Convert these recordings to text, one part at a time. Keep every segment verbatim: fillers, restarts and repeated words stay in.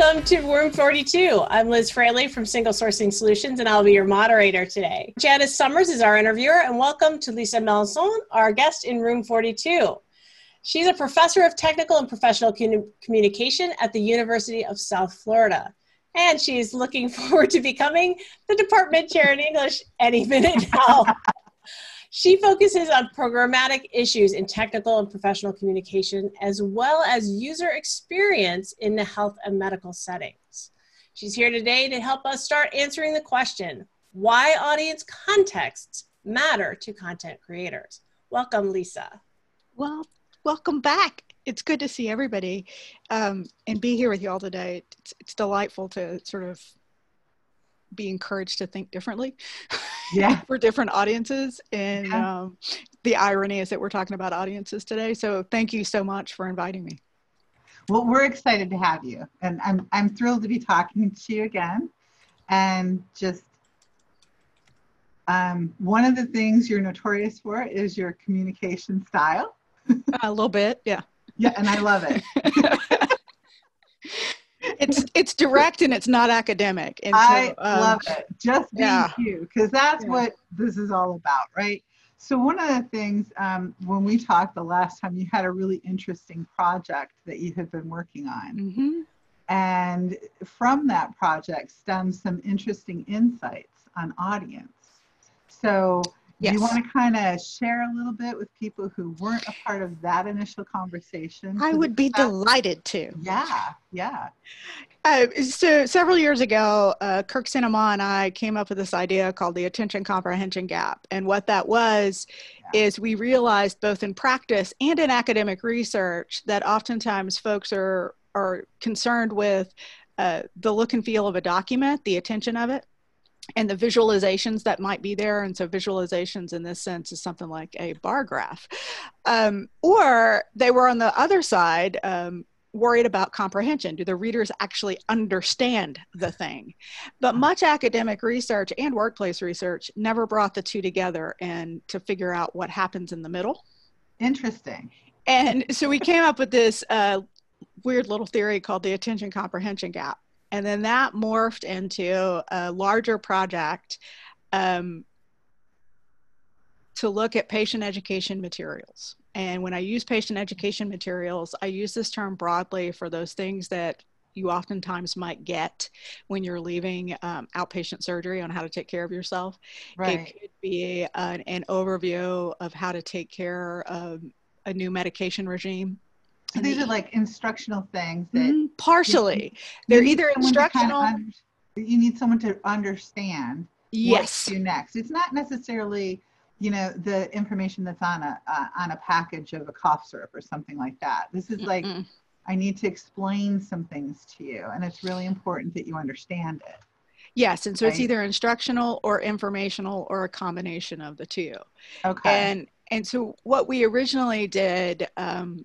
Welcome to Room forty-two. I'm Liz Fraley from Single Sourcing Solutions, and I'll be your moderator today. Janice Summers is our interviewer, and welcome to Lisa Melanson, our guest in Room forty-two. She's a professor of technical and professional communication at the University of South Florida, and she's looking forward to becoming the department chair in English any minute now. She focuses on programmatic issues in technical and professional communication, as well as user experience in the health and medical settings. She's here today to help us start answering the question, why audience contexts matter to content creators. Welcome, Lisa. Well, welcome back. It's good to see everybody um, and be here with you all today. It's, it's delightful to sort of be encouraged to think differently. Yeah. For different audiences. And yeah. um, the irony is that we're talking about audiences today. So thank you so much for inviting me. Well, we're excited to have you. And I'm, I'm thrilled to be talking to you again. And just um, one of the things you're notorious for is your communication style. A little bit, yeah. Yeah, and I love it. It's it's direct and it's not academic. And so, I um, love it. Just being yeah. you, because that's yeah. what this is all about, right? So one of the things, um, when we talked the last time, you had a really interesting project that you had been working on. Mm-hmm. And from that project stems some interesting insights on audience. So yes. do you want to kind of share a little bit with people who weren't a part of that initial conversation? I would be delighted to. Yeah, yeah. Uh, so several years ago, uh, Kirk Sinema and I came up with this idea called the attention comprehension gap. And what that was yeah. is we realized both in practice and in academic research that oftentimes folks are, are concerned with uh, the look and feel of a document, the attention of it, and the visualizations that might be there. And so visualizations in this sense is something like a bar graph. Um, or they were on the other side, um, worried about comprehension. Do the readers actually understand the thing? But much academic research and workplace research never brought the two together and to figure out what happens in the middle. Interesting. And so we came up with this uh, weird little theory called the attention comprehension gap. And then that morphed into a larger project um, to look at patient education materials. And when I use patient education materials, I use this term broadly for those things that you oftentimes might get when you're leaving um, outpatient surgery on how to take care of yourself. Right. It could be an, an overview of how to take care of a new medication regime. So these are like instructional things that mm, partially you, they're you either instructional. Kind of under, you need someone to understand yes. what to do next. It's not necessarily, you know, the information that's on a uh, on a package of a cough syrup or something like that. This is like, Mm-mm. I need to explain some things to you, and it's really important that you understand it. Yes, and so right? It's either instructional or informational or a combination of the two. Okay. And and so what we originally did. Um,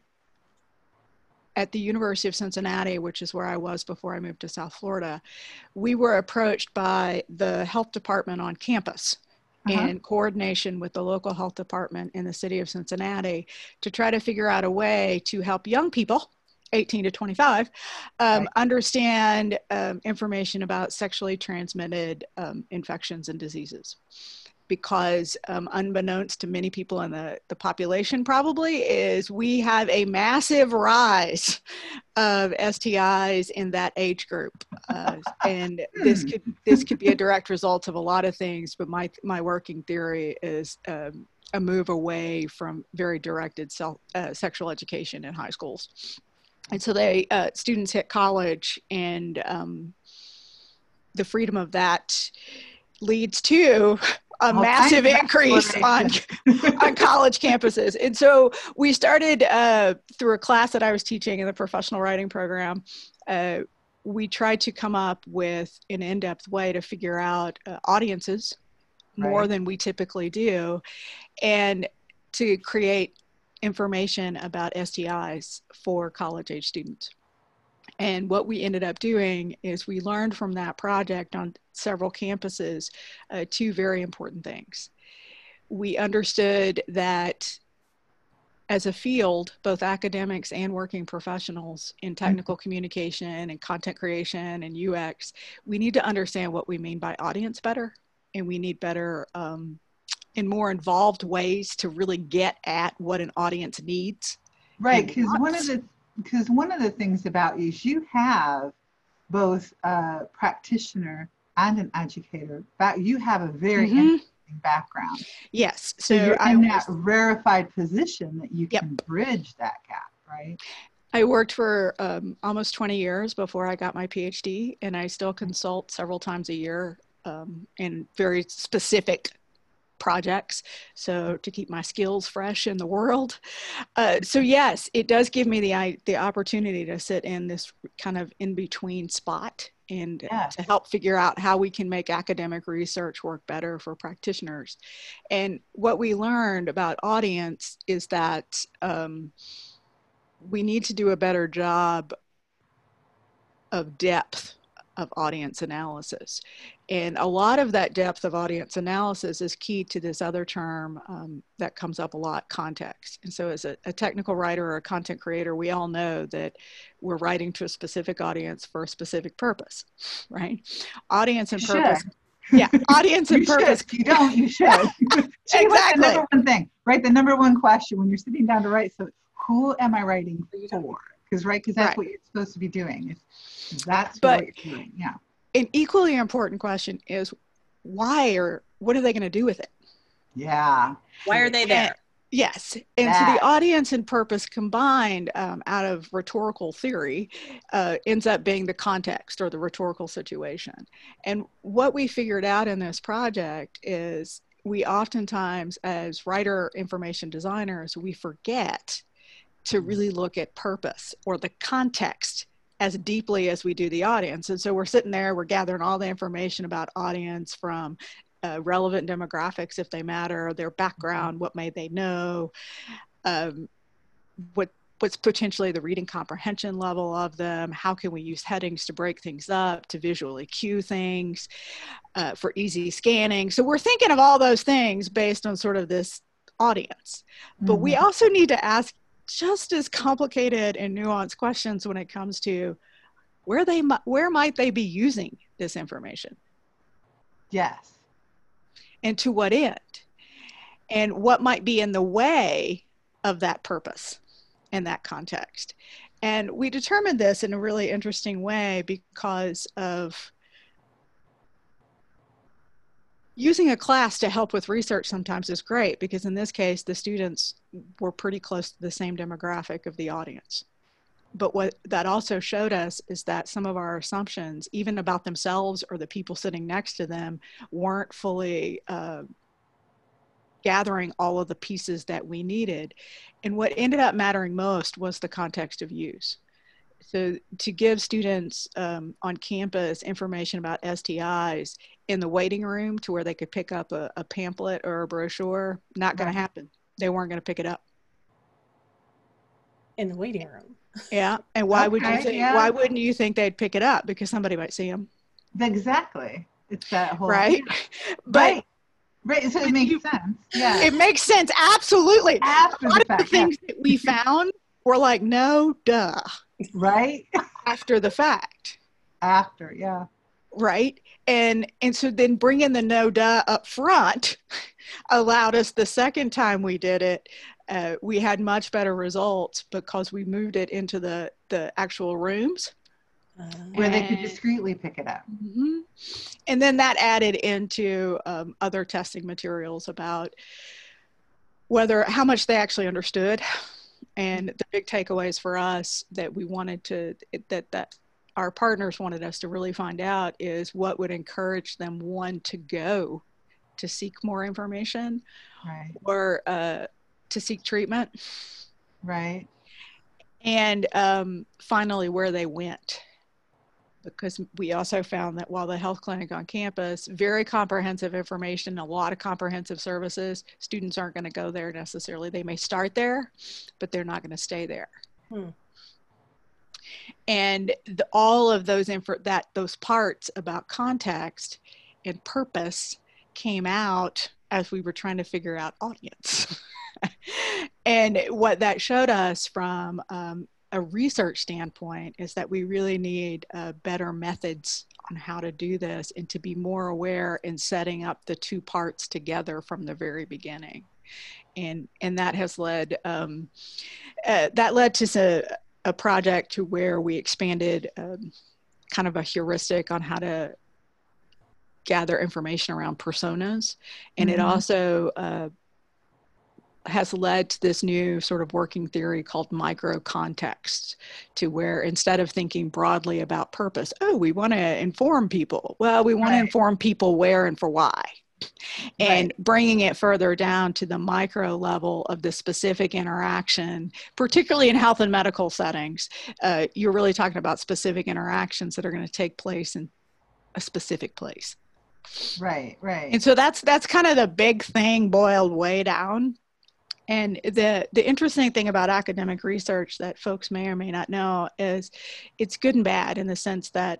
At the University of Cincinnati, which is where I was before I moved to South Florida, we were approached by the health department on campus uh-huh. in coordination with the local health department in the city of Cincinnati to try to figure out a way to help young people, eighteen to twenty-five, um, right. understand um, information about sexually transmitted um, infections and diseases. Because um, unbeknownst to many people in the, the population probably is we have a massive rise of S T Is in that age group. Uh, and this could this could be a direct result of a lot of things, but my, my working theory is um, a move away from very directed self, uh, sexual education in high schools. And so they uh, students hit college, and um, the freedom of that leads to a well, massive increase on, on college campuses. And so we started uh, through a class that I was teaching in the professional writing program. Uh, we tried to come up with an in-depth way to figure out uh, audiences more right. than we typically do, and to create information about S T Is for college-age students. And what we ended up doing is we learned from that project on several campuses uh, two very important things. We understood that as a field, both academics and working professionals in technical communication and content creation and U X, we need to understand what we mean by audience better, and we need better um, and more involved ways to really get at what an audience needs. Right, because one of the because one of the things about you is you have both a practitioner and an educator. But you have a very mm-hmm. interesting background. Yes, so, so you're I in was, that rarefied position that you can yep. bridge that gap, right? I worked for um, almost twenty years before I got my PhD, and I still consult several times a year um, in very specific projects, so to keep my skills fresh in the world. Uh, so yes, it does give me the the opportunity to sit in this kind of in-between spot and yes. to help figure out how we can make academic research work better for practitioners. And what we learned about audience is that um, we need to do a better job of depth of audience analysis. And a lot of that depth of audience analysis is key to this other term um, that comes up a lot, context. And so as a, a technical writer or a content creator, we all know that we're writing to a specific audience for a specific purpose, right? Audience and you purpose. Should. Yeah, audience and you purpose. Should. If you don't, you should. Exactly. The number one thing, right? The number one question when you're sitting down to write, so who am I writing for? Because right, because that's right. what you're supposed to be doing. Is that's but, what you're doing. Yeah. An equally important question is why, or what are they going to do with it? Yeah. Why are they there? And, yes. And that. So the audience and purpose combined um, out of rhetorical theory uh, ends up being the context or the rhetorical situation. And what we figured out in this project is we oftentimes, as writer information designers, we forget to really look at purpose or the context as deeply as we do the audience. And so we're sitting there, we're gathering all the information about audience from uh, relevant demographics, if they matter, their background, what may they know, um, what what's potentially the reading comprehension level of them, how can we use headings to break things up, to visually cue things, uh, for easy scanning. So we're thinking of all those things based on sort of this audience. But mm-hmm. we also need to ask just as complicated and nuanced questions when it comes to where they where might they be using this information? Yes. And to what end? And what might be in the way of that purpose and that context? And we determined this in a really interesting way because of using a class to help with research sometimes is great, because in this case, the students were pretty close to the same demographic of the audience. But what that also showed us is that some of our assumptions, even about themselves or the people sitting next to them, weren't fully uh, gathering all of the pieces that we needed. And what ended up mattering most was the context of use. So to give students um, on campus information about S T Is in the waiting room to where they could pick up a, a pamphlet or a brochure, not going to happen. They weren't going to pick it up. In the waiting room. Yeah. And why okay, would you think, yeah. why wouldn't you think they'd pick it up? Because somebody might see them. Exactly. It's that whole. Right. But right. Right. So it makes you, sense. Yeah. It makes sense. Absolutely. After a lot the fact, of the things yeah. that we found were like, no, duh. Right. After the fact. After, yeah. Right. And and so then bringing the no duh up front allowed us, the second time we did it, uh, we had much better results because we moved it into the, the actual rooms. Uh, where they could discreetly pick it up. Mm-hmm. And then that added into um, other testing materials about whether, how much they actually understood. And the big takeaways for us that we wanted to, that, that our partners wanted us to really find out is what would encourage them, one, to go to seek more information, right, or uh, to seek treatment. Right. And um, finally, where they went. Because we also found that while the health clinic on campus, very comprehensive information, a lot of comprehensive services, students aren't going to go there necessarily. They may start there, but they're not going to stay there. Hmm. And the, all of those info, that those parts about context and purpose came out as we were trying to figure out audience. And what that showed us from um, a research standpoint is that we really need uh, better methods on how to do this and to be more aware in setting up the two parts together from the very beginning. And, and that has led, um, uh, that led to a, a project to where we expanded um, kind of a heuristic on how to gather information around personas. And mm-hmm. it also uh, has led to this new sort of working theory called micro context, to where instead of thinking broadly about purpose, oh, we want to inform people. Well, we want right. to inform people where and for why. And right. bringing it further down to the micro level of the specific interaction, particularly in health and medical settings, uh, you're really talking about specific interactions that are going to take place in a specific place. Right, right. And so that's that's kind of the big thing boiled way down. And the the interesting thing about academic research that folks may or may not know is it's good and bad, in the sense that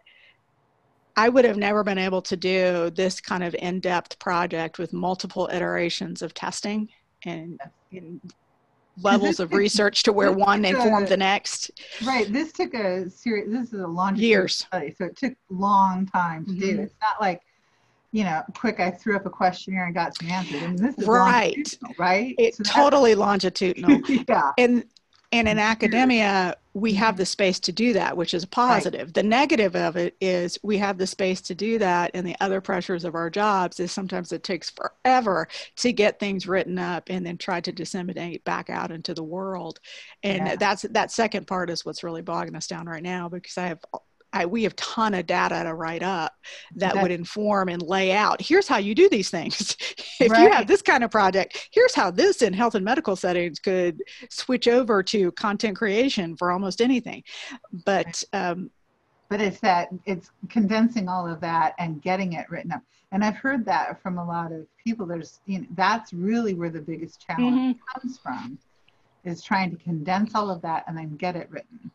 I would have never been able to do this kind of in-depth project with multiple iterations of testing and, and levels of research to where one informed the next. Right. This took a serious, this is a long years study, so it took a long time to mm-hmm. do. It's not like, you know, quick, I threw up a questionnaire and got some answers. I mean, this is right. longitudinal, right? It's so totally longitudinal. Yeah. And And in academia, we have the space to do that, which is positive. Right. The negative of it is we have the space to do that, and the other pressures of our jobs is sometimes it takes forever to get things written up and then try to disseminate back out into the world. And yeah. that's that second part is what's really bogging us down right now, because I have I, we have a ton of data to write up that That's, would inform and lay out, here's how you do these things. If right. you have this kind of project, here's how this in health and medical settings could switch over to content creation for almost anything. But um, but it's that, it's condensing all of that and getting it written up. And I've heard that from a lot of people. There's, you know, that's really where the biggest challenge mm-hmm. comes from, is trying to condense all of that and then get it written.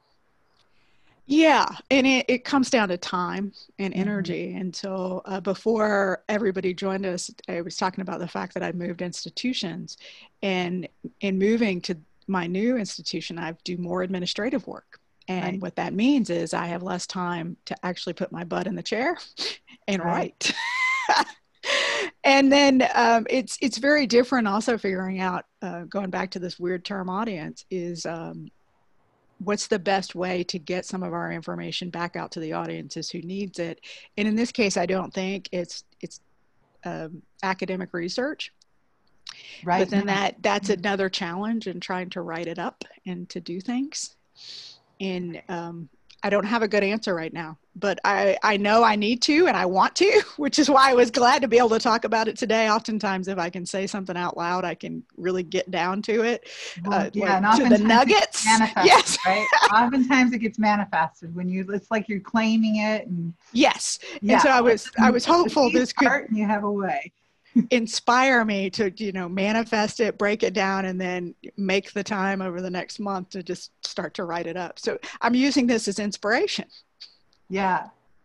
Yeah, and it, it comes down to time and energy. Mm-hmm. And so uh, before everybody joined us, I was talking about the fact that I moved institutions, and in moving to my new institution, I do more administrative work. And right. what that means is I have less time to actually put my butt in the chair and right. write. And then um, it's it's very different also figuring out, uh, going back to this weird term audience, is um, what's the best way to get some of our information back out to the audiences who needs it. And in this case, I don't think it's it's um, academic research. Right. But then that that's another challenge in trying to write it up and to do things. And um, I don't have a good answer right now, but I, I know I need to and I want to, which is why I was glad to be able to talk about it today. Oftentimes, if I can say something out loud, I can really get down to it. Well, uh, yeah, like, to the nuggets. Yes. Right? Oftentimes it gets manifested when you, it's like you're claiming it. And yes. Yeah. And so I was, I was hopeful this could, and you have a way. inspire me to, you know, manifest it, break it down, and then make the time over the next month to just start to write it up. So I'm using this as inspiration. Yeah.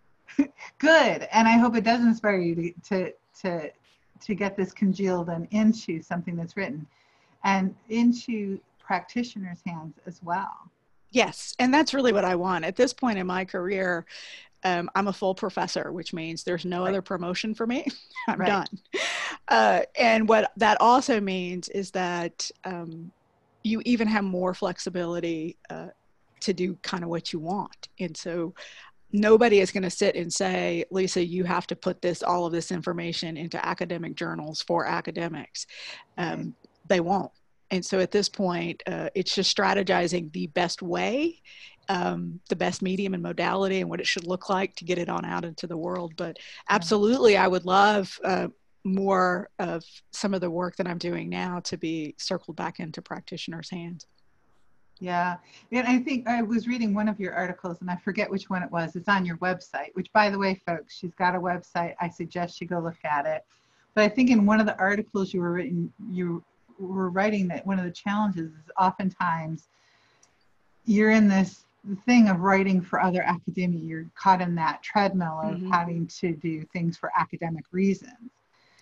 Good. And I hope it does inspire you to, to, to, to get this congealed and into something that's written and into practitioners' hands as well. Yes. And that's really what I want. At this point in my career, Um, I'm a full professor, which means there's no right. other promotion for me. I'm right. done. Uh, and what that also means is that um, you even have more flexibility uh, to do kind of what you want. And so nobody is going to sit and say, Lisa, you have to put this, all of this information into academic journals for academics. Um, right. They won't. And so at this point, uh, it's just strategizing the best way, um, the best medium and modality, and what it should look like to get it on out into the world. But absolutely, I would love uh, more of some of the work that I'm doing now to be circled back into practitioners' hands. Yeah, and I think I was reading one of your articles, and I forget which one it was. It's on your website, which, by the way, folks, she's got a website. I suggest you go look at it. But I think in one of the articles you were written, you were writing that one of the challenges is oftentimes you're in this thing of writing for other academia. You're caught in that treadmill of mm-hmm. having to do things for academic reasons.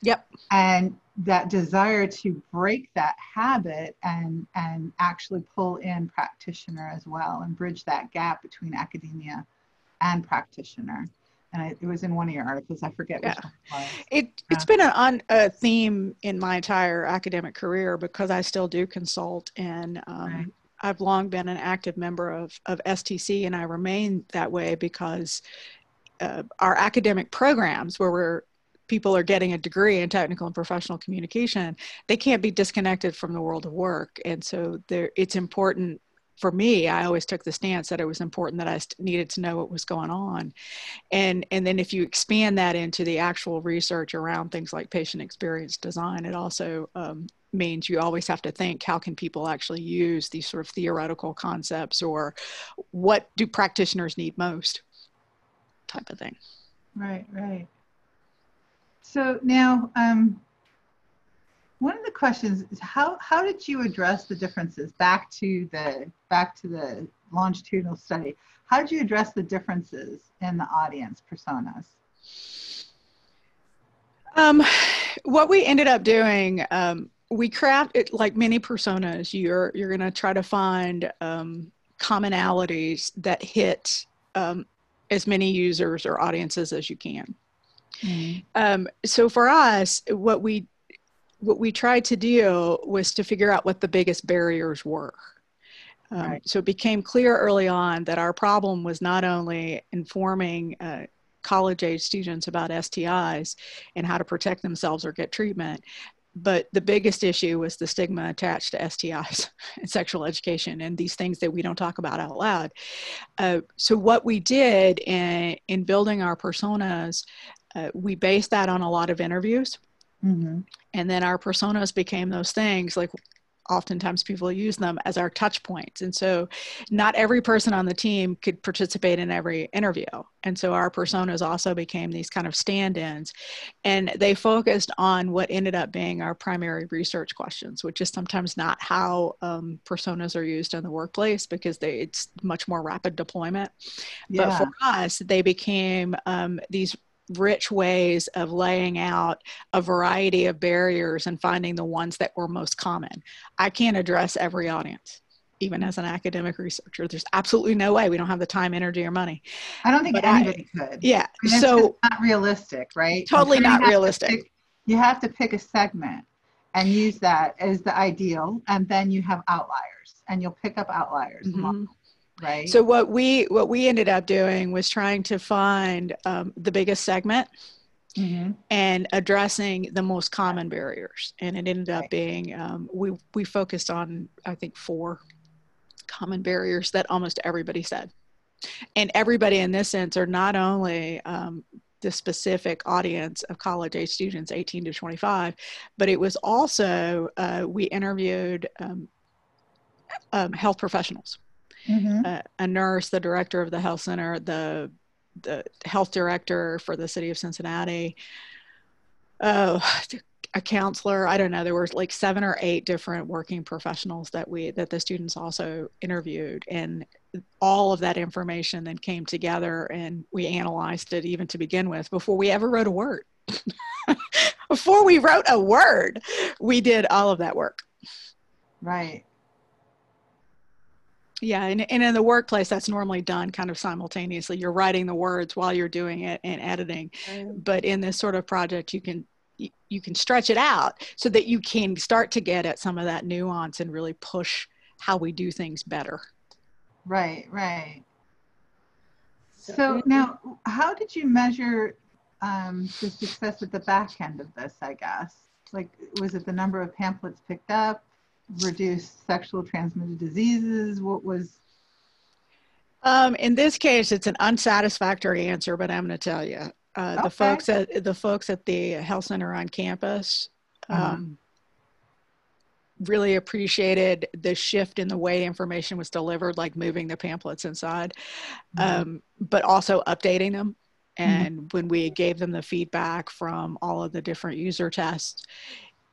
Yep. And that desire to break that habit and, and actually pull in practitioner as well and bridge that gap between academia and practitioner. And I, it was in one of your articles. I forget yeah. which one it was. It, it's yeah. been a, a theme in my entire academic career because I still do consult, and um, right. I've long been an active member of, of S T C, and I remain that way because uh, our academic programs where we're people are getting a degree in technical and professional communication, they can't be disconnected from the world of work. And so there, it's important for me, I always took the stance that it was important that I needed to know what was going on. And, and then if you expand that into the actual research around things like patient experience design, it also um, means you always have to think, how can people actually use these sort of theoretical concepts, or what do practitioners need most, type of thing. Right, right. So now, um, one of the questions is how, how did you address the differences back to the, back to the longitudinal study? How did you address the differences in the audience personas? Um, what we ended up doing, um, we craft it like many personas. You're, you're going to try to find um, commonalities that hit um, as many users or audiences as you can. Mm-hmm. Um, so for us, what we what we tried to do was to figure out what the biggest barriers were. Um, right. So it became clear early on that our problem was not only informing uh, college-age students about S T Is and how to protect themselves or get treatment, but the biggest issue was the stigma attached to S T Is and sexual education and these things that we don't talk about out loud. Uh, so what we did in, in building our personas, uh, we based that on a lot of interviews. Mm-hmm. And then our personas became those things, like oftentimes people use them as our touch points. And so not every person on the team could participate in every interview. And so our personas also became these kind of stand-ins, and they focused on what ended up being our primary research questions, which is sometimes not how um, personas are used in the workplace because they, it's much more rapid deployment. Yeah. But for us, they became um, these rich ways of laying out a variety of barriers and finding the ones that were most common. I can't address every audience, even as an academic researcher. There's absolutely no way. We don't have the time, energy, or money. I don't think but anybody I, could. Yeah. I mean, so it's not realistic, right? Totally not realistic. Pick, you have to pick a segment and use that as the ideal, and then you have outliers, and you'll pick up outliers. Mm-hmm. Right. So what we what we ended up doing was trying to find um, the biggest segment mm-hmm. and addressing the most common barriers. And it ended up right. being um, we we focused on, I think, four common barriers that almost everybody said. And everybody in this sense are not only um, the specific audience of college-age students, eighteen to twenty-five, but it was also uh, we interviewed um, um, health professionals. Mm-hmm. uh, a nurse, the director of the health center, the the health director for the city of Cincinnati, oh, a counselor. I don't know. There were like seven or eight different working professionals that we that the students also interviewed, and all of that information then came together, and we analyzed it even to begin with before we ever wrote a word. Before we wrote a word, we did all of that work. Right. Yeah, and, and in the workplace, that's normally done kind of simultaneously. You're writing the words while you're doing it and editing. Right. But in this sort of project, you can you, you can stretch it out so that you can start to get at some of that nuance and really push how we do things better. Right, right. So now, how did you measure um, the success at the back end of this, I guess? Like, was it the number of pamphlets picked up? Reduce sexual transmitted diseases? What was? Um, in this case, it's an unsatisfactory answer, but I'm going to tell you. Uh, okay. The folks at the folks at the health center on campus uh-huh. um, really appreciated the shift in the way information was delivered, like moving the pamphlets inside, mm-hmm. um, but also updating them. And mm-hmm. when we gave them the feedback from all of the different user tests,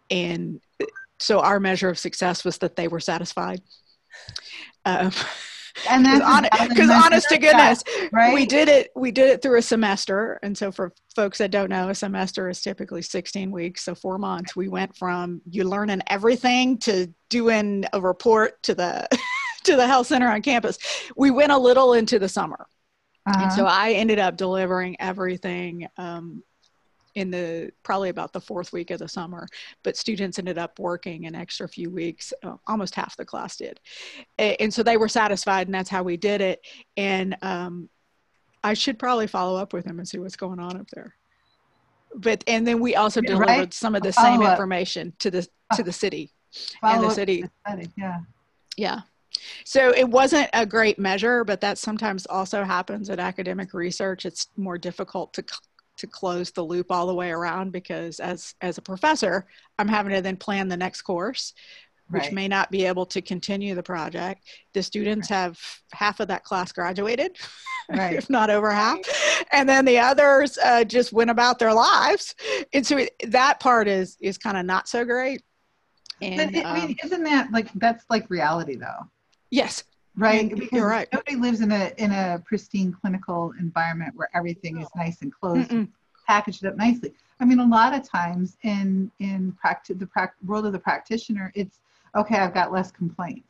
and so our measure of success was that they were satisfied. Um, And that's because on, honest to goodness, right? we did it. We did it through a semester, and so for folks that don't know, a semester is typically sixteen weeks, so four months. We went from you learning everything to doing a report to the to the health center on campus. We went a little into the summer, uh-huh. and so I ended up delivering everything. Um, in the probably about the fourth week of the summer, but students ended up working an extra few weeks. Uh, almost half the class did. And, and so they were satisfied, and that's how we did it. And um, I should probably follow up with them and see what's going on up there. But, and then we also delivered right. some of the follow same up. information to the, to the city follow and the city. The city. Yeah. Yeah. So it wasn't a great measure, but that sometimes also happens in academic research. It's more difficult to to close the loop all the way around, because as as a professor, I'm having to then plan the next course, which right. may not be able to continue the project. The students right. have half of that class graduated, right. if not over half, and then the others uh, just went about their lives. And so it, that part is is kind of not so great. And but, I mean, um, isn't that like that's like reality though? Yes. Right, because because right. nobody lives in a in a pristine clinical environment where everything is nice and closed, and packaged up nicely. I mean, a lot of times in in practice, the pra- world of the practitioner, it's okay. I've got less complaints,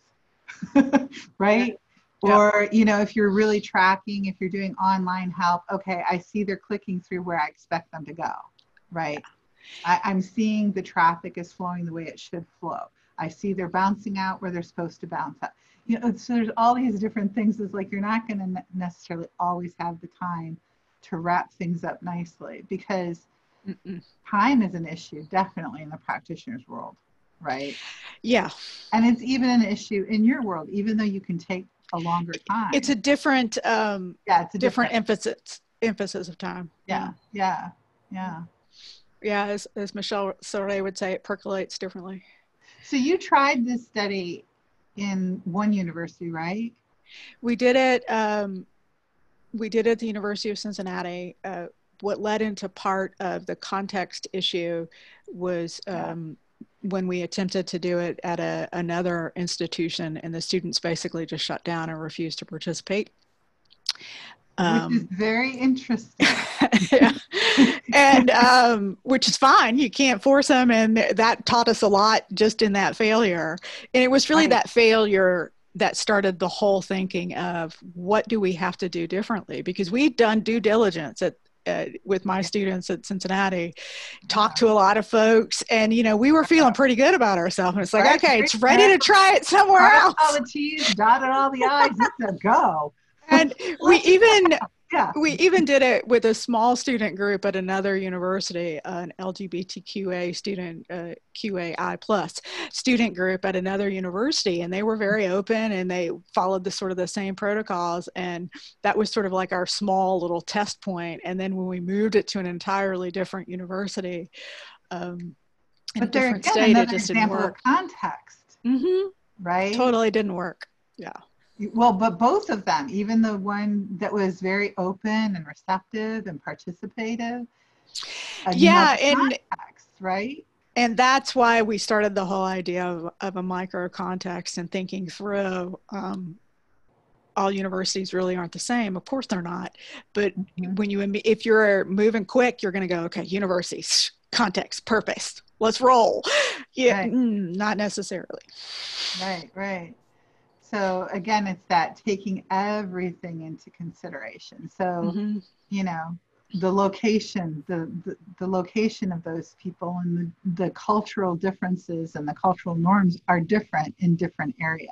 right? Yeah. Or you know, if you're really tracking, if you're doing online help, okay, I see they're clicking through where I expect them to go, right? I, I'm seeing the traffic is flowing the way it should flow. I see they're bouncing out where they're supposed to bounce out. You know, so there's all these different things. It's like you're not going to necessarily always have the time to wrap things up nicely, because Mm-mm. time is an issue, definitely in the practitioner's world, right? Yeah. And it's even an issue in your world, even though you can take a longer time. It's a different, um, yeah, it's a different, different emphasis, emphasis of time. Yeah, yeah, yeah. Yeah, as, as Michelle Sorey would say, it percolates differently. So you tried this study in one university, right? We did it. Um, we did it at the University of Cincinnati. Uh, what led into part of the context issue was um, yeah. when we attempted to do it at a, another institution, and the students basically just shut down and refused to participate. Um, which is very interesting. yeah. And um, which is fine. You can't force them. And that taught us a lot just in that failure. And it was really right. that failure that started the whole thinking of what do we have to do differently? Because we'd done due diligence at, uh, with my students at Cincinnati, talked to a lot of folks, and, you know, we were feeling pretty good about ourselves. And it's like, right. okay, it's ready to try it somewhere else. All the T's, dotted all the I's, it's a go. And we even yeah. we even did it with a small student group at another university, uh, an L G B T Q A student, uh, Q A I plus student group at another university. And they were very open, and they followed the sort of the same protocols. And that was sort of like our small little test point. And then when we moved it to an entirely different university, um, in but a different again, state, it just didn't work. Of context, mm-hmm. right? Totally didn't work. Yeah. Well, but both of them, even the one that was very open and receptive and participative. Yeah, and context, right? And that's why we started the whole idea of, of a micro context and thinking through um, all universities really aren't the same. Of course they're not. But mm-hmm. when you, if you're moving quick, you're going to go, okay, universities, context, purpose, let's roll. Yeah, right. mm, not necessarily. Right, right. So again, it's that taking everything into consideration. So, mm-hmm. you know, the location, the, the, the location of those people, and the, the cultural differences and the cultural norms are different in different areas.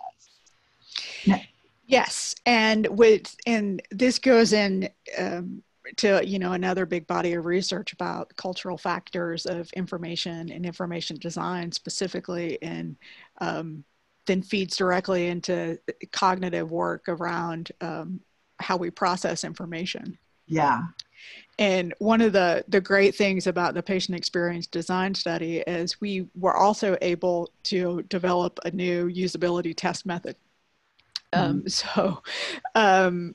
Now, yes. And with, and this goes in um, to, you know, another big body of research about cultural factors of information and information design specifically in, um, then feeds directly into cognitive work around um, how we process information. Yeah. And one of the, the great things about the patient experience design study is we were also able to develop a new usability test method. Mm-hmm. Um, so um,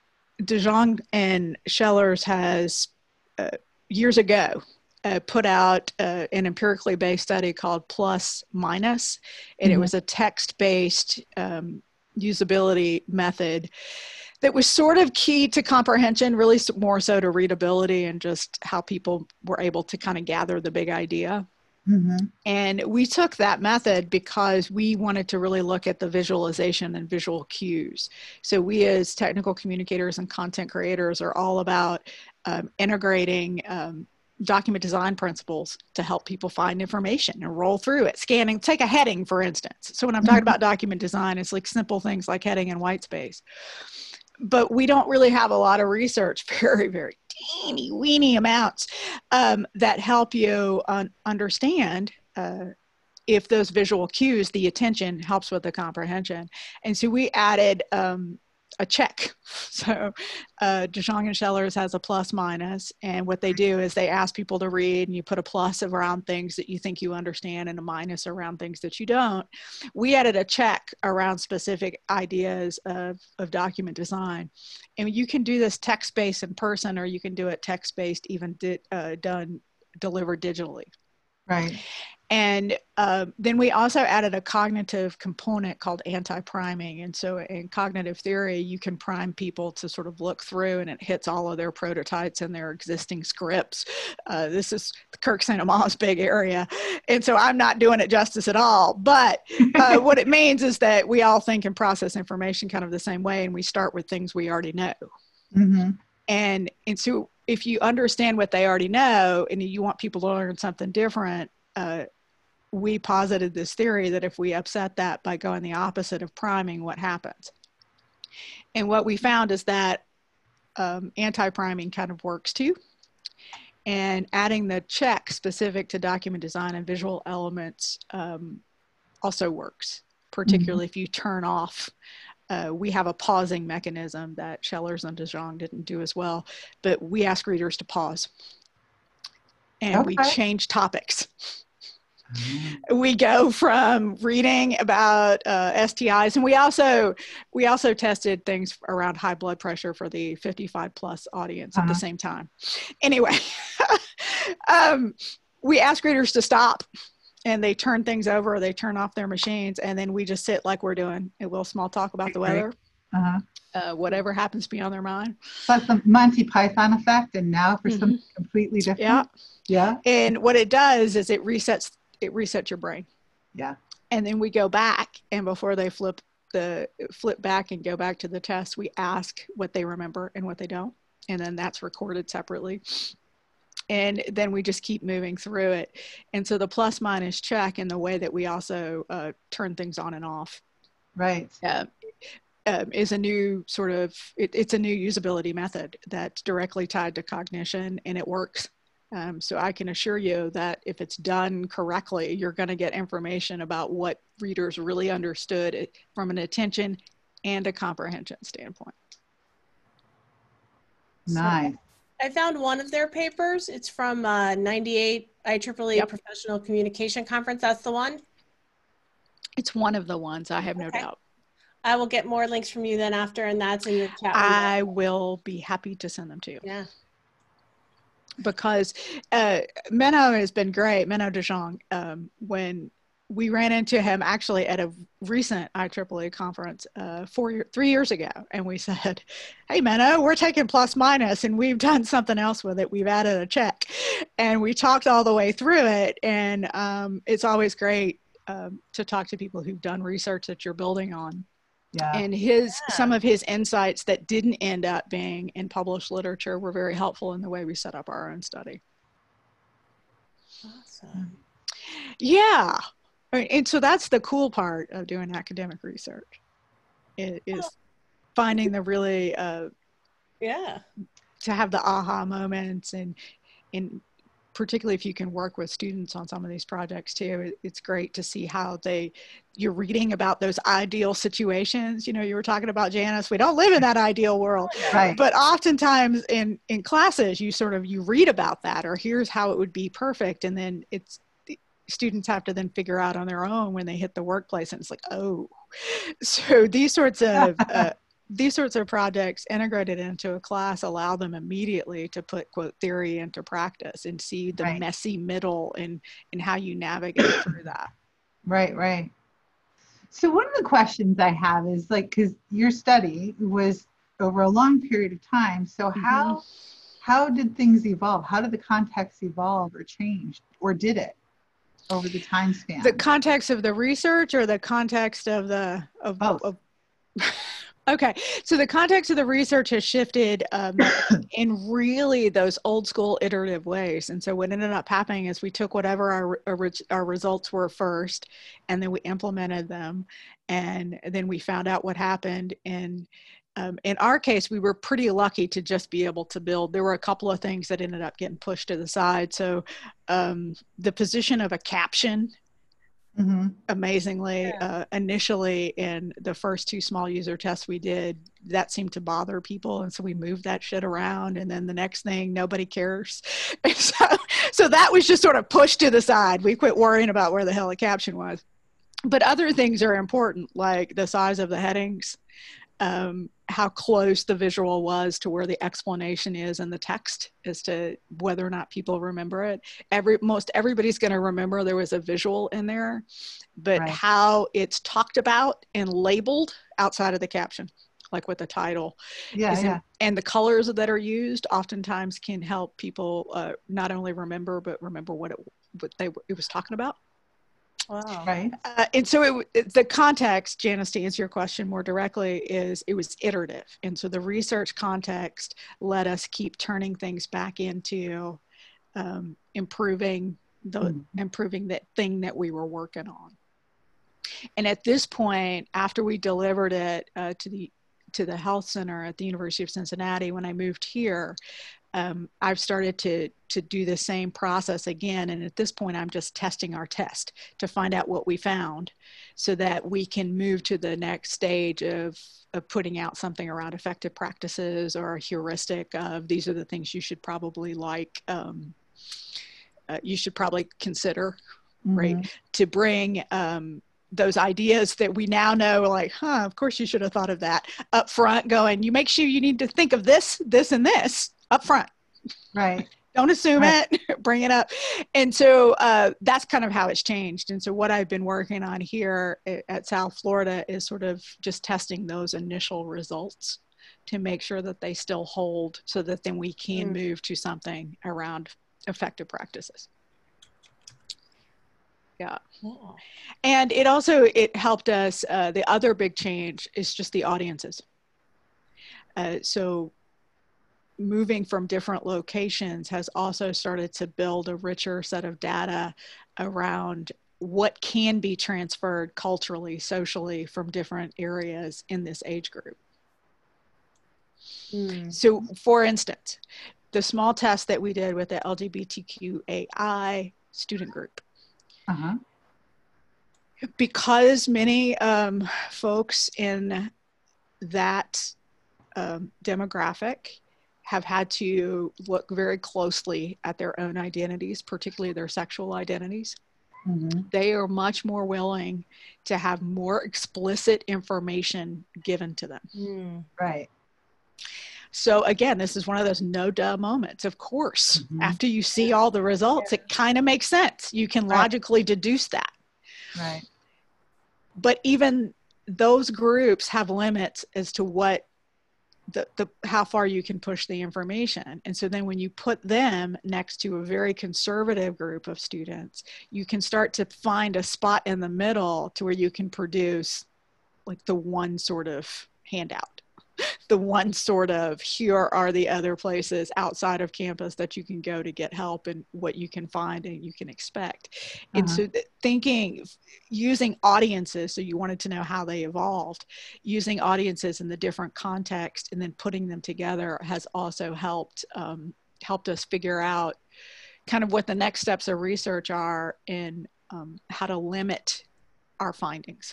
DeJong and Schellers has uh, years ago Uh, put out uh, an empirically based study called Plus Minus, and mm-hmm. it was a text-based um, usability method that was sort of key to comprehension, really more so to readability and just how people were able to kind of gather the big idea. Mm-hmm. And we took that method because we wanted to really look at the visualization and visual cues. So we as technical communicators and content creators are all about um, integrating um, document design principles to help people find information and roll through it. Scanning, take a heading, for instance. So when I'm talking about document design, it's like simple things like heading and white space. But we don't really have a lot of research, very, very teeny weeny amounts um, that help you un- understand uh, if those visual cues, the attention helps with the comprehension. And so we added um, a check. So uh, DeJong and Schellers has a plus minus, and what they do is they ask people to read, and you put a plus around things that you think you understand and a minus around things that you don't. We added a check around specific ideas of, of document design. And you can do this text-based in person, or you can do it text-based, even di- uh, done, delivered digitally. Right. And uh, then we also added a cognitive component called anti-priming. And so in cognitive theory, you can prime people to sort of look through, and it hits all of their prototypes and their existing scripts. Uh, this is Kirk Saint Amand's big area. And so I'm not doing it justice at all. But uh, what it means is that we all think and process information kind of the same way, and we start with things we already know. Mm-hmm. And, and so if you understand what they already know and you want people to learn something different, uh, we posited this theory that if we upset that by going the opposite of priming, what happens? And what we found is that um, anti-priming kind of works too. And adding the check specific to document design and visual elements um, also works, particularly mm-hmm. if you turn off. Uh, we have a pausing mechanism that Schellers and DeJong didn't do as well, but we ask readers to pause. And okay. we change topics. We go from reading about uh, S T Is, and we also we also tested things around high blood pressure for the fifty-five plus audience uh-huh. at the same time. Anyway, um, we ask readers to stop, and they turn things over, or they turn off their machines, and then we just sit like we're doing a little small talk about the weather, uh-huh. uh, whatever happens to be on their mind. That's the Monty Python effect, and now for mm-hmm. something completely different. Yeah, yeah. And what it does is it resets. It resets your brain. Yeah. And then we go back, and before they flip the flip back and go back to the test, we ask what they remember and what they don't. And then that's recorded separately. And then we just keep moving through it. And so the plus minus check, and the way that we also uh, turn things on and off. Right. Uh, um, is a new sort of, it, it's a new usability method that's directly tied to cognition, and it works. Um, so I can assure you that if it's done correctly, you're going to get information about what readers really understood from an attention and a comprehension standpoint. Nice. So I found one of their papers. It's from uh, ninety-eight I triple E yep. Professional Communication Conference. That's the one? It's one of the ones, I have no okay. doubt. I will get more links from you then after, and that's in your chat window. I will be happy to send them to you. Yeah. Because uh, Menno has been great, Menno DeJong, um, when we ran into him actually at a recent I triple E conference uh, four year, three years ago. And we said, hey, Menno, we're taking plus minus, and we've done something else with it. We've added a check. And we talked all the way through it. And um, it's always great um, to talk to people who've done research that you're building on. Yeah. And his yeah. some of his insights that didn't end up being in published literature were very helpful in the way we set up our own study. Awesome. Yeah. And so that's the cool part of doing academic research, is oh. finding the really, uh, yeah, to have the aha moments, and, and particularly if you can work with students on some of these projects too, it's great to see how they, you're reading about those ideal situations. You know, you were talking about, Janice, we don't live in that ideal world, right. but oftentimes in, in classes, you sort of, you read about that, or here's how it would be perfect. And then it's, students have to then figure out on their own when they hit the workplace, and it's like, oh, so these sorts of, uh, these sorts of projects integrated into a class allow them immediately to put, quote, theory into practice and see the right. messy middle in, in how you navigate through that. Right, right. So one of the questions I have is like, because your study was over a long period of time. So how mm-hmm. how did things evolve? How did the context evolve or change, or did it over the time span? The context of the research, or the context of the of both? Of, okay, so the context of the research has shifted um, in really those old school iterative ways. And so what ended up happening is we took whatever our, our, our results were first, and then we implemented them. And then we found out what happened. And um, in our case, we were pretty lucky to just be able to build. There were a couple of things that ended up getting pushed to the side. So um, the position of a caption, Mm-hmm. amazingly, yeah. uh, initially in the first two small user tests we did, that seemed to bother people. And so we moved that shit around. And then the next thing, nobody cares. And so, so that was just sort of pushed to the side. We quit worrying about where the hell the caption was. But other things are important, like the size of the headings, um, how close the visual was to where the explanation is in the text as to whether or not people remember it. Every most everybody's going to remember there was a visual in there, but right. how it's talked about and labeled outside of the caption, like with the title, yeah, is yeah. In, and the colors that are used oftentimes can help people uh, not only remember but remember what it what they it was talking about. Wow. Right. Uh, and so it, it, the context, Janice, to answer your question more directly, is it was iterative. And so the research context let us keep turning things back into um, improving the mm-hmm. improving that thing that we were working on. And at this point, after we delivered it uh, to the to the health center at the University of Cincinnati, when I moved here, Um, I've started to to do the same process again. And at this point, I'm just testing our test to find out what we found so that we can move to the next stage of, of putting out something around effective practices or a heuristic of these are the things you should probably like, um, uh, you should probably consider, mm-hmm. right? To bring um, those ideas that we now know, like, huh, of course you should have thought of that up front, going, you make sure you need to think of this, this, and this up front. Right. Don't assume right. it, bring it up. And so uh, that's kind of how it's changed. And so what I've been working on here at, at South Florida is sort of just testing those initial results to make sure that they still hold so that then we can mm. move to something around effective practices. Yeah. Oh. And it also, it helped us, uh, the other big change is just the audiences. Uh, so moving from different locations has also started to build a richer set of data around what can be transferred culturally, socially from different areas in this age group. Mm. So for instance, the small test that we did with the L G B T Q A I student group. Uh-huh. Because many um, folks in that um, demographic have had to look very closely at their own identities, particularly their sexual identities. Mm-hmm. They are much more willing to have more explicit information given to them. Mm. Right. So again, this is one of those no duh moments. Of course, mm-hmm. after you see all the results, it kind of makes sense. You can right. logically deduce that. Right. But even those groups have limits as to what The, the how far you can push the information. And so then when you put them next to a very conservative group of students, you can start to find a spot in the middle to where you can produce like the one sort of handout, the one sort of here are the other places outside of campus that you can go to get help and what you can find and you can expect. Uh-huh. And so th- thinking, using audiences, so you wanted to know how they evolved, using audiences in the different context and then putting them together has also helped, um, helped us figure out kind of what the next steps of research are in um, how to limit our findings,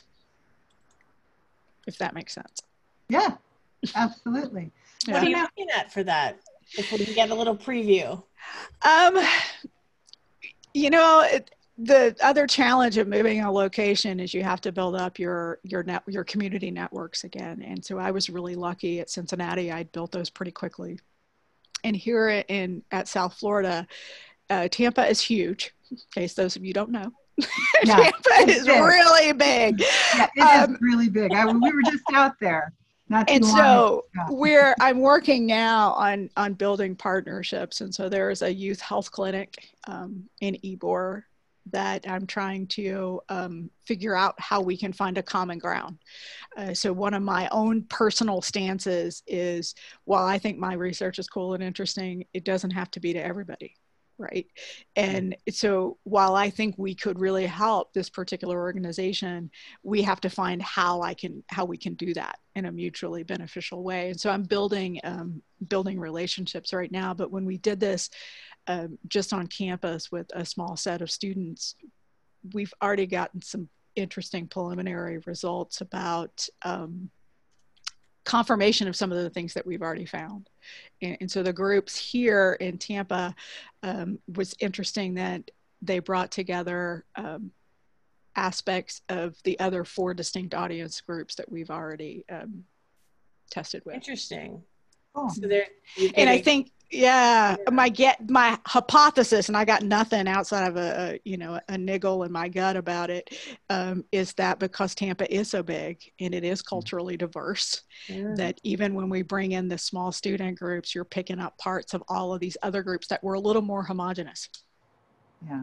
if that makes sense. Yeah. Absolutely. Yeah. What are you looking at for that? If we can get a little preview. Um, you know, it, the other challenge of moving a location is you have to build up your your net your community networks again. And so I was really lucky at Cincinnati. I built those pretty quickly. And here in at South Florida, uh, Tampa is huge. In case those of you don't know. Yeah, Tampa is big. really big. Yeah, it um, is really big. I, we were just out there. Not too and long so ago. we're I'm working now on on building partnerships, and so there's a youth health clinic um, in Ybor that I'm trying to um, figure out how we can find a common ground. Uh, so one of my own personal stances is, while I think my research is cool and interesting, it doesn't have to be to everybody, right? And so while I think we could really help this particular organization, we have to find how I can how we can do that in a mutually beneficial way. And so I'm building um, building relationships right now. But when we did this um, just on campus with a small set of students, we've already gotten some interesting preliminary results about um, confirmation of some of the things that we've already found. And, and so the groups here in Tampa um, was interesting that they brought together um, aspects of the other four distinct audience groups that we've already um, tested with. Interesting. Cool. So there, and I think, yeah, yeah, my get my hypothesis, and I got nothing outside of a, a you know a niggle in my gut about it, um, is that because Tampa is so big and it is culturally diverse, yeah. that even when we bring in the small student groups, you're picking up parts of all of these other groups that were a little more homogenous. Yeah.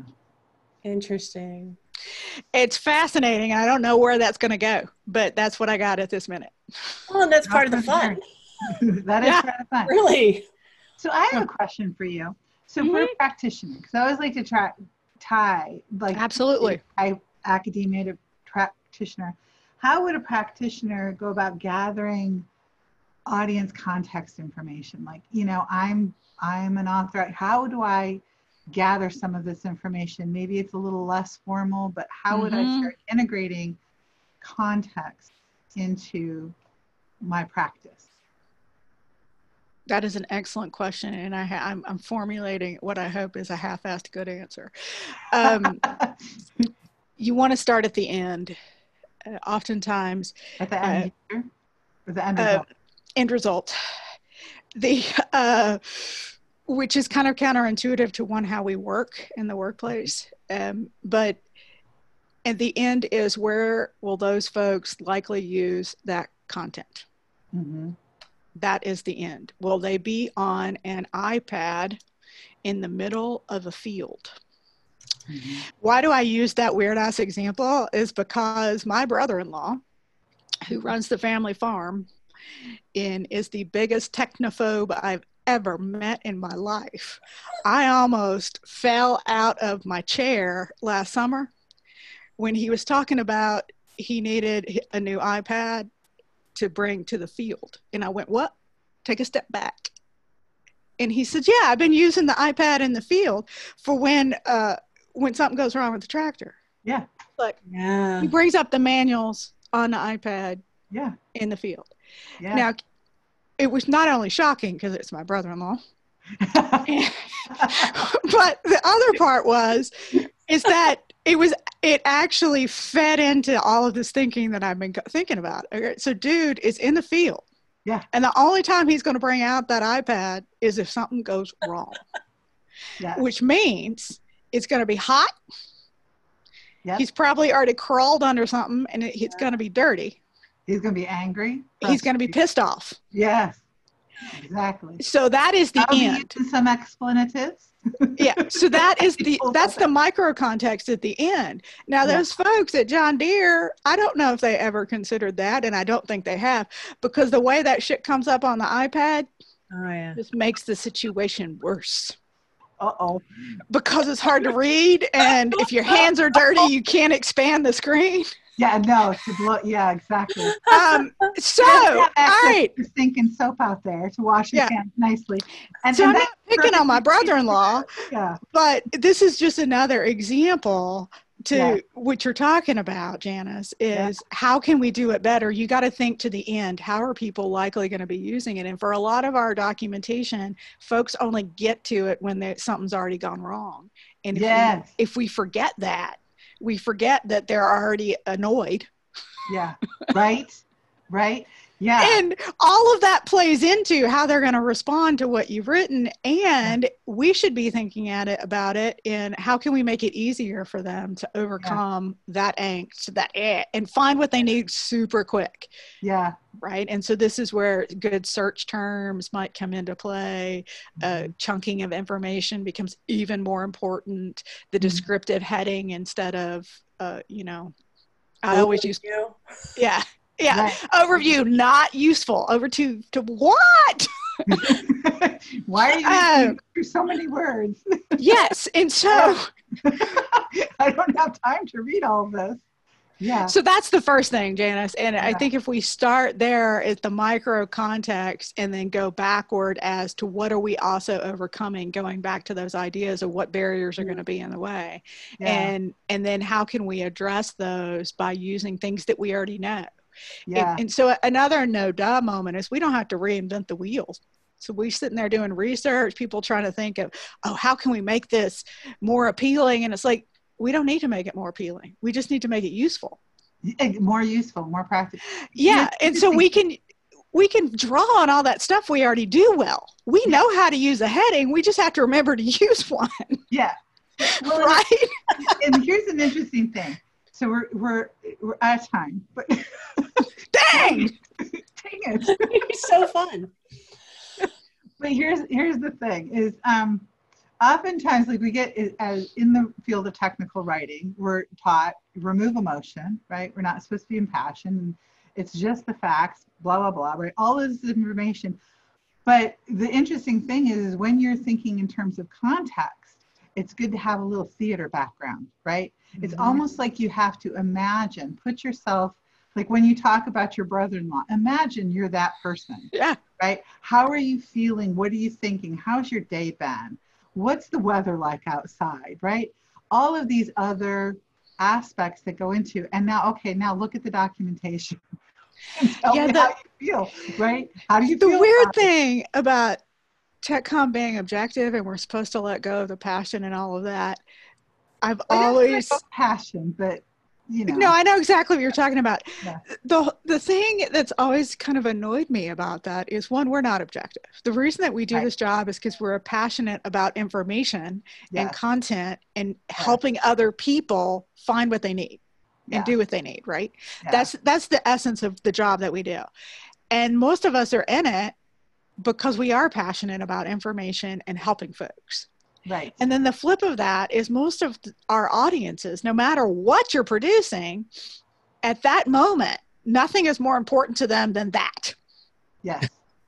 Interesting. It's fascinating, and I don't know where that's going to go, but that's what I got at this minute. Well, and that's part of the fun. That is yeah, part of the fun. Really. So I have a question for you. So mm-hmm. for a practitioner, because I always like to try, tie, like absolutely, tie academia to practitioner. How would a practitioner go about gathering audience context information? Like, you know, I'm I'm an author. How do I gather some of this information? Maybe it's a little less formal, but how would mm-hmm. I start integrating context into my practice? That is an excellent question, and I ha- I'm, I'm formulating what I hope is a half-assed good answer. Um, you want to start at the end. Uh, oftentimes, at the end, uh, or the end uh, result. End result. The uh, which is kind of counterintuitive to one how we work in the workplace, um, but at the end is where will those folks likely use that content. Mm-hmm. That is the end. Will they be on an iPad in the middle of a field? Mm-hmm. Why do I use that weird ass example is because my brother-in-law, who runs the family farm and is the biggest technophobe I've ever met in my life, I almost fell out of my chair last summer when he was talking about he needed a new iPad to bring to the field. And I went, what? Take a step back. And he said, yeah, I've been using the iPad in the field for when uh, when something goes wrong with the tractor. Yeah. Like, yeah. He brings up the manuals on the iPad yeah. in the field. Yeah. Now, it was not only shocking because it's my brother-in-law, but the other part was, is that it was, it actually fed into all of this thinking that I've been thinking about. Okay, so dude is in the field. Yeah. And the only time he's going to bring out that iPad is if something goes wrong. Yes. Which means it's going to be hot. Yep. He's probably already crawled under something and it, it's going to be dirty. He's going to be angry. He's going to be pissed off. Yes. Exactly. So that is the I'll end. Be some explanatives. Yeah. So that is the that's the micro context at the end. Now those yeah. folks at John Deere, I don't know if they ever considered that, and I don't think they have, because the way that shit comes up on the iPad oh, yeah. just makes the situation worse. Uh-oh. Because it's hard to read, and if your hands are dirty, you can't expand the screen. Yeah, no, to blow, yeah, exactly. Um, so, all right. There's stinking soap out there to wash your yeah. hands nicely. And so and I'm not picking on my brother-in-law, yeah. but this is just another example to yeah. what you're talking about, Janice, is yeah. how can we do it better? You got to think to the end. How are people likely going to be using it? And for a lot of our documentation, folks only get to it when they, something's already gone wrong. And if, yes. we, if we forget that, we forget that they're already annoyed. Yeah, right, right. Yeah. And all of that plays into how they're going to respond to what you've written. And we should be thinking at it about it in how can we make it easier for them to overcome yeah. that angst, that eh, and find what they need super quick. Yeah. Right. And so this is where good search terms might come into play. Mm-hmm. Uh, chunking of information becomes even more important. The mm-hmm. descriptive heading instead of, uh, you know, I always use, yeah. Yeah. Right. Overview, not useful. Over to, to what? Why are you using um, so many words? Yes. And so I don't have time to read all of this. Yeah. So that's the first thing, Janice. And yeah. I think if we start there at the micro context and then go backward as to what are we also overcoming, going back to those ideas of what barriers are going to be in the way. Yeah. And, and then how can we address those by using things that we already know? Yeah. And, and so another no duh moment is we don't have to reinvent the wheel. So we're sitting there doing research, people trying to think of, oh, how can we make this more appealing? And it's like, we don't need to make it more appealing. We just need to make it useful. More useful, more practical. Yeah. And so we can, we can draw on all that stuff we already do well. We yeah. know how to use a heading. We just have to remember to use one. Yeah. Well, right. And here's an interesting thing. So we're we're we're out of time, but dang, dang it, it's so fun. But here's here's the thing: is um, oftentimes like we get as in the field of technical writing, we're taught remove emotion, right? We're not supposed to be impassioned. It's just the facts, blah blah blah, right? All this information. But the interesting thing is, is when you're thinking in terms of context, it's good to have a little theater background, right? It's mm-hmm. almost like you have to imagine, put yourself, like when you talk about your brother-in-law, imagine you're that person. Yeah. Right? How are you feeling? What are you thinking? How's your day been? What's the weather like outside, right? All of these other aspects that go into, and now, okay, now look at the documentation. And tell yeah, me the, how you feel, right? How do you the feel? The weird about thing it? about TechCom being objective and we're supposed to let go of the passion and all of that, I've I always passion, but you know. No, I know exactly what you're talking about. Yeah. The the thing that's always kind of annoyed me about that is, one, we're not objective. The reason that we do right. this job is because we're passionate about information yes. and content and yes. helping other people find what they need and yeah. do what they need, right? Yeah. That's that's the essence of the job that we do. And most of us are in it because we are passionate about information and helping folks. Right. And then the flip of that is most of our audiences, no matter what you're producing, at that moment, nothing is more important to them than that. Yes.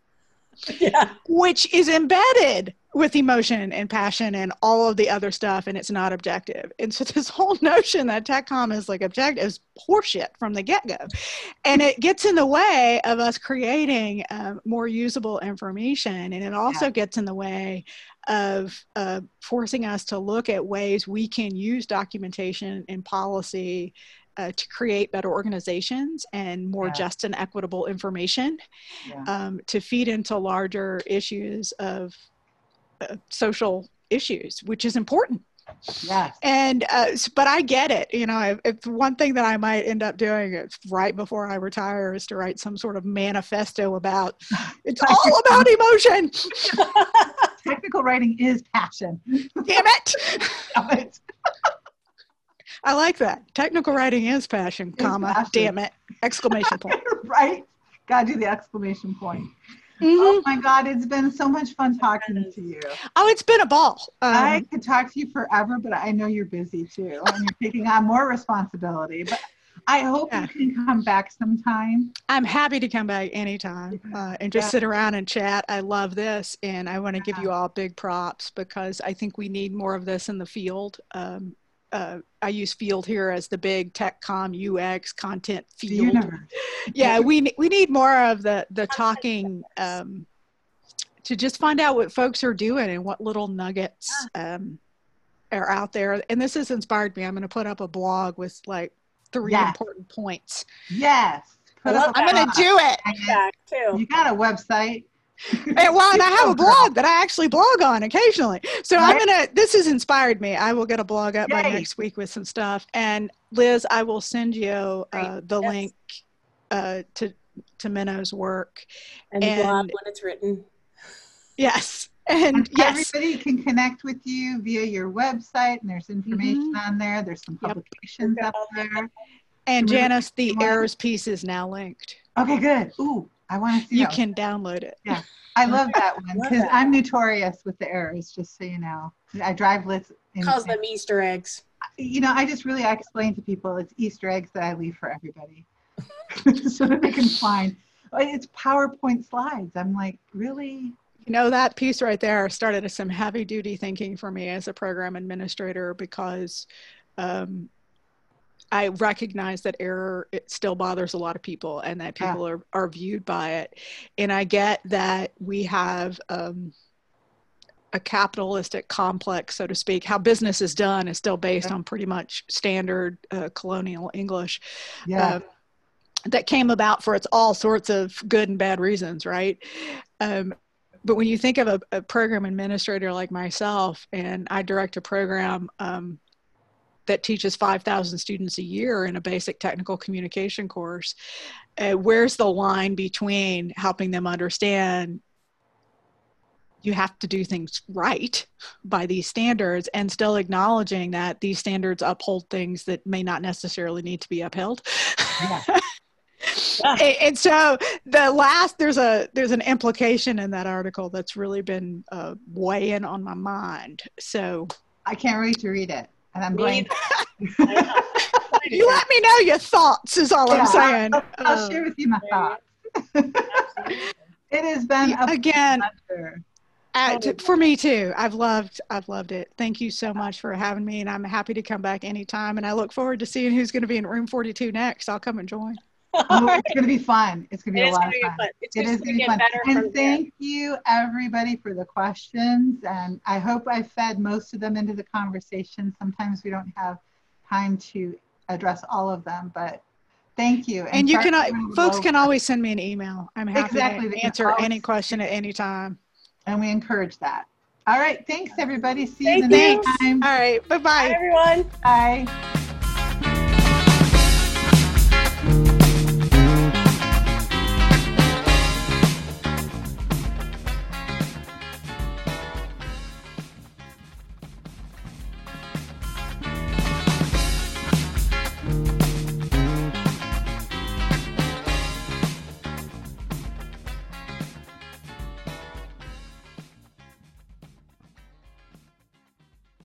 Yeah. Which is embedded with emotion and passion and all of the other stuff, and it's not objective. And so this whole notion that TechCom is like objective is horseshit from the get-go. And it gets in the way of us creating um, more usable information, and it also yeah. gets in the way of uh, forcing us to look at ways we can use documentation and policy Uh, to create better organizations and more yeah. just and equitable information yeah. um, to feed into larger issues of uh, social issues, which is important. Yes. And, uh, but I get it. You know, if, if one thing that I might end up doing is right before I retire is to write some sort of manifesto about, it's all about emotion. Technical writing is passion. Damn it. Damn it. I like that. Technical writing is passion, it's comma, passion. Damn it, exclamation point. Right? Gotta do the exclamation point. Mm-hmm. Oh my God, it's been so much fun talking to you. Oh, it's been a ball. Um, I could talk to you forever, but I know you're busy too, and you're taking on more responsibility. But I hope yeah. you can come back sometime. I'm happy to come back anytime uh, and just yeah. sit around and chat. I love this, and I want to give you all big props because I think we need more of this in the field. Um, Uh, I use field here as the big TechCom U X content field. Yeah, we we need more of the the talking um, to just find out what folks are doing and what little nuggets um, are out there. And this has inspired me. I'm going to put up a blog with like three yes. important points. Yes, put up I'm going to do it. Too. You got a website. And, well, and I have a blog that I actually blog on occasionally. So right. I'm going to, this has inspired me. I will get a blog up Yay. by next week with some stuff. And Liz, I will send you uh, the yes. link uh, to, to Menno's work. And the And- blog when it's written. Yes. And And yes, everybody can connect with you via your website, and there's information Mhm. on there. There's some Yep. publications up there. and Can we- Janice, the you want- errors piece is now linked. Okay, good. Ooh, I want to see You that. can download it. Yeah. I love that one Love because that. I'm notorious with the errors, just so you know. I drive lists. Calls them Easter eggs. You know, I just really I explain to people it's Easter eggs that I leave for everybody so that they can find. It's PowerPoint slides. I'm like, really? You know, that piece right there started some heavy duty thinking for me as a program administrator, because um, I recognize that error, it still bothers a lot of people, and that people are, are viewed by it. And I get that we have um, a capitalistic complex, so to speak. How business is done is still based on pretty much standard uh, colonial English. Yeah. Um, that came about for its all sorts of good and bad reasons, right? Um, but when you think of a, a program administrator like myself, and I direct a program um, that teaches five thousand students a year in a basic technical communication course, uh, where's the line between helping them understand you have to do things right by these standards, and still acknowledging that these standards uphold things that may not necessarily need to be upheld? Yeah. and, and so the last, there's a there's an implication in that article that's really been uh, weighing on my mind. So I can't wait to read it. And I'm Me going either. you let me know your thoughts is all Yeah, I'm saying. I'll, I'll Uh, share with you my thoughts. Absolutely. It has been a again, pleasure. uh, t- for me too. I've loved I've loved it. Thank you so much for having me, and I'm happy to come back anytime. And I look forward to seeing who's going to be in room forty-two next. I'll come and join. Oh, it's going to be fun. It's going to It be a is lot going of to be fun. fun. It's It just is going to going to be get fun. better And from there. thank you, everybody, for the questions. And I hope I fed most of them into the conversation. Sometimes we don't have time to address all of them, but thank you. And you sorry can, for al- running folks over. can always send me an email. I'm happy Exactly, they to can answer always- any question at any time. And we encourage that. All right. Thanks, everybody. See you Thank the you. next time. All right. Bye-bye. Bye, everyone. Bye.